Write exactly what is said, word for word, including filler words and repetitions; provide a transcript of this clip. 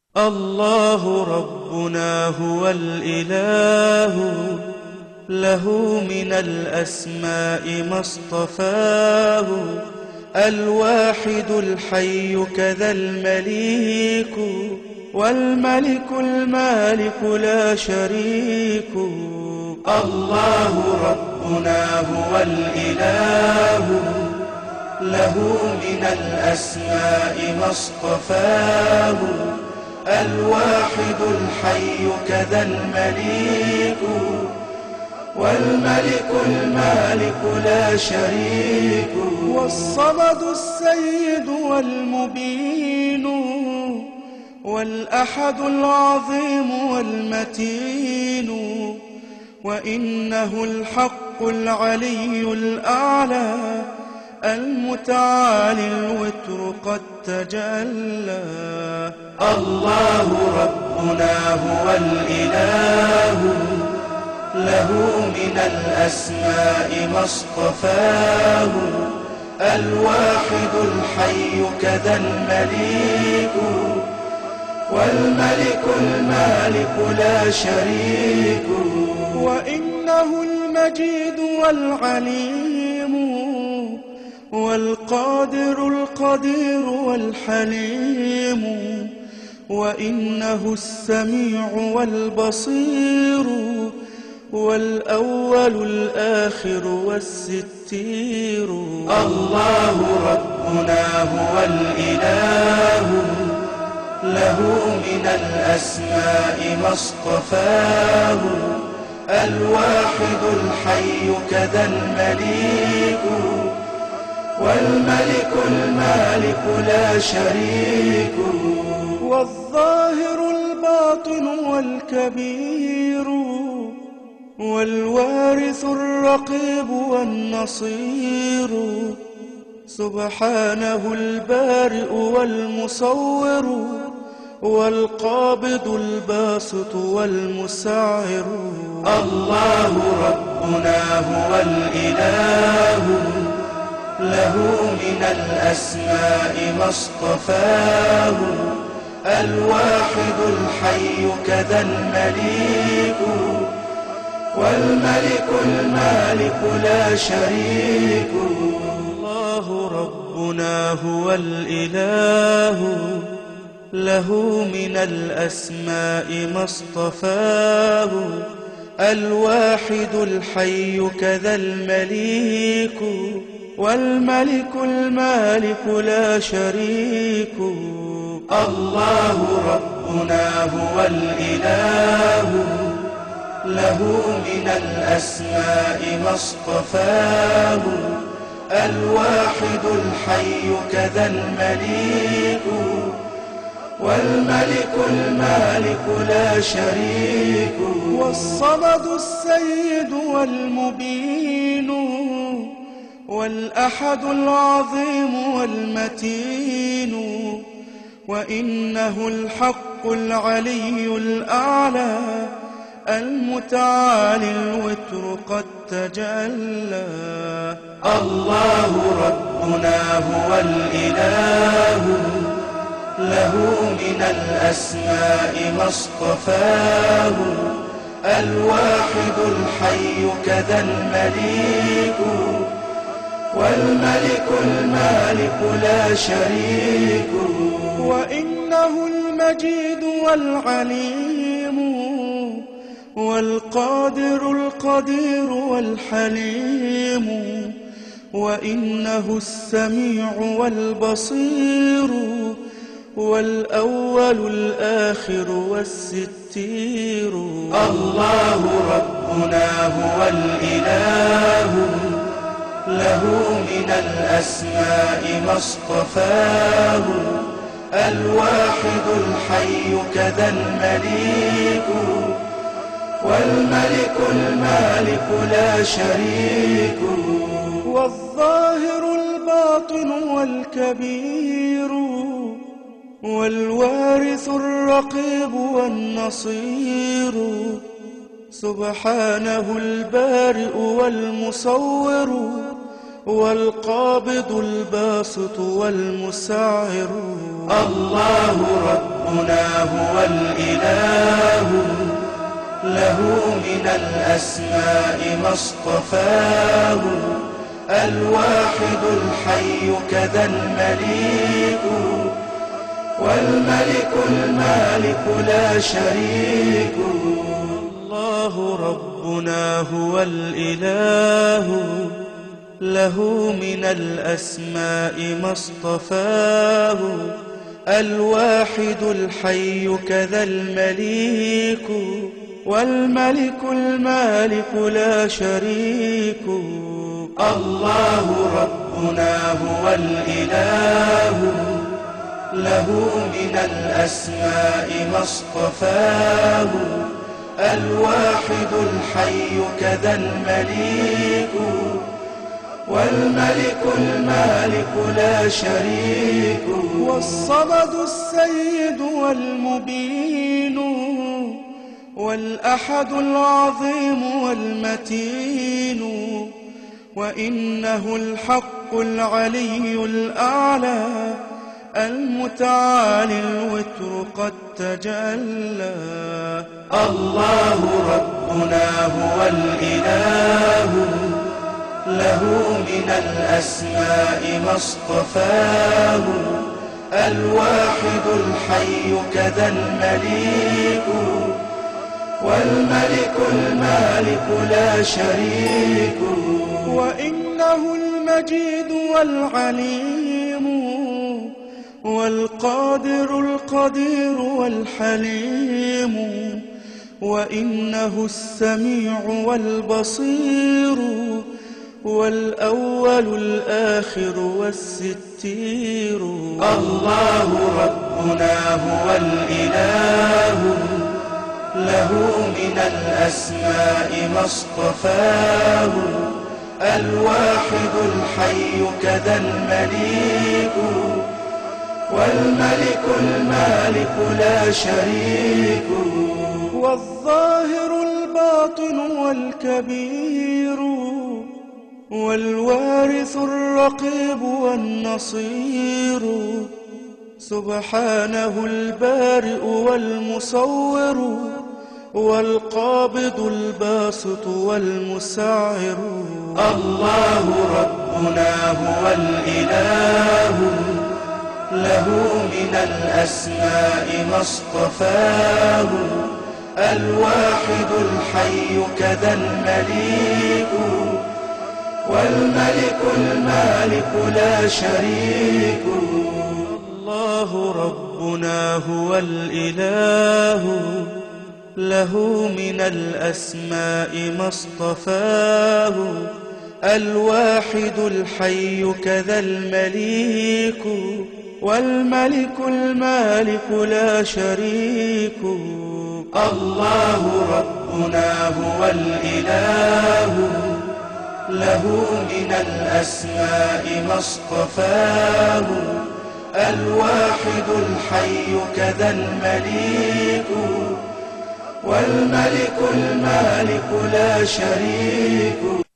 الله ربنا هو الإله، له من الأسماء ما اصطفاه. الواحد الحي كذا المليك، والملك المالك لا شريك. الله ربنا هو الإله، له من الأسماء ما اصطفاه. الواحد الحي كذا المليك، والملك المالك لا شريك. والصمد السيد والمبين، والأحد العظيم والمتين. وإنه الحق العلي الأعلى، المتعالي الوتر قد تجلى. الله ربنا هو الإله، له من الأسماء ما اصطفاه. الواحد الحي كذا المليك، والملك المالك لا شريك. وإنه المجيد والعليم، والقادر القدير والحليم. وإنه السميع والبصير، والأول الآخر والستير. الله ربنا هو الإله، له من الأسماء ما اصطفاه. الواحد الحي كذا المليك، والملك المالك لا شريك. والظاهر الباطن والكبير، والوارث الرقيب والنصير. سبحانه البارئ والمصور، والقابض الباسط والمسعر. الله ربنا هو الإله، له من الأسماء ما اصطفاه. الواحد الحي كذا المليك، والملك المالك لا شريك. الله ربنا هو الإله، له من الأسماء ما اصطفاه. الواحد الحي كذا المليك، والملك المالك لا شريك. الله ربنا هو الإله، له من الأسماء ما اصطفاه. الواحد الحي كذا المليك، والملك المالك لا شريك. والصمد السيد والمبين، والأحد العظيم والمتين. وإنه الحق العلي الأعلى، المتعالي الوتر قد تجلى. الله ربنا هو الإله، له من الأسماء ما اصطفاه. الواحد الحي كذا المليك، والملك المالك لا شريك. وإنه المجيد والعليم، والقادر القدير والحليم. وإنه السميع والبصير، والأول الآخر والستير. الله ربنا هو الإله، له من الأسماء ما اصطفاه. الواحد الحي كذا المليك، والملك المالك لا شريك. والظاهر الباطن والكبير، والوارث الرقيب والنصير. سبحانه البارئ والمصور، والقابض الباسط والمسعر. الله ربنا هو الإله، له من الأسماء ما اصطفاه، الواحد الحي كذا المليك، والملك المالك لا شريك. الله ربنا هو الإله، له من الأسماء ما اصطفاه، الواحد الحي كذا المليك، والملك المالك لا شريك. الله ربنا هو الإله، له من الأسماء ما اصطفاه، الواحد الحي كذا المليك، والملك المالك لا شريك. والصمد السيد والمبين، والأحد العظيم والمتين، وإنه الحق العلي الأعلى، المتعالي الوتر قد تجلى. الله ربنا هو الإله، له من الأسماء ما اصطفاه، الواحد الحي كذا المليك، والملك المالك لا شريك. وإنه المجيد والعليم، والقادر القدير والحليم، وإنه السميع والبصير، والأول الآخر والستير. الله ربنا هو الإله، له من الأسماء ما اصطفاه، الواحد الحي كذا المليك، والملك المالك لا شريك. والظاهر الباطن والكبير، والوارث الرقيب والنصير، سبحانه البارئ والمصور، والقابض الباسط والمسعر. الله ربنا هو الإله، له من الأسماء ما اصطفاه، الواحد الحي كذا المليك، والملك المالك لا شريك. الله ربنا هو الإله، له من الأسماء ما اصطفاه، الواحد الحي كذا المليك، والملك المالك لا شريك. الله ربنا هو الإله، له من الأسماء ما اصطفاه، الواحد الحي كذا المليك، والملك المالك لا شريك.